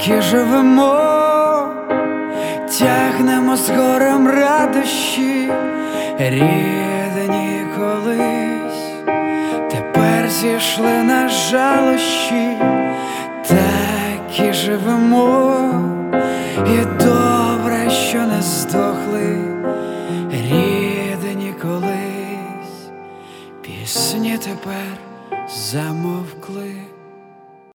і живемо, тягнемо з горем радощі, рідні колись, тепер зійшли на жалощі, так і живемо, і добре, що не здохли, рідні колись, пісні тепер замовкли.